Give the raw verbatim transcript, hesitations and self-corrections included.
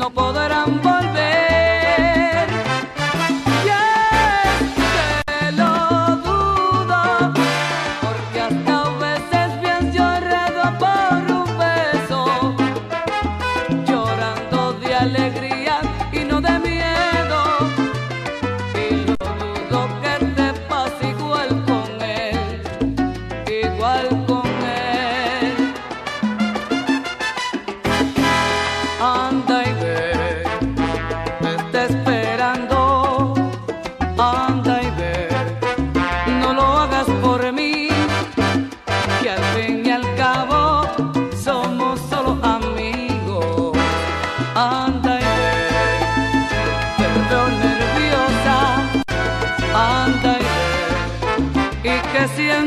no podrán volver. Y es que lo dudo, porque hasta a veces pienso enredo por un beso, llorando de alegría y no de miedo. Y lo dudo que te pase igual con él, igual con él. Anda y ve, me está esperando. Anda y ve, no lo hagas por mí, que al fin y al cabo somos solo amigos. Anda y ve, te veo nerviosa. Anda y ve, y que siempre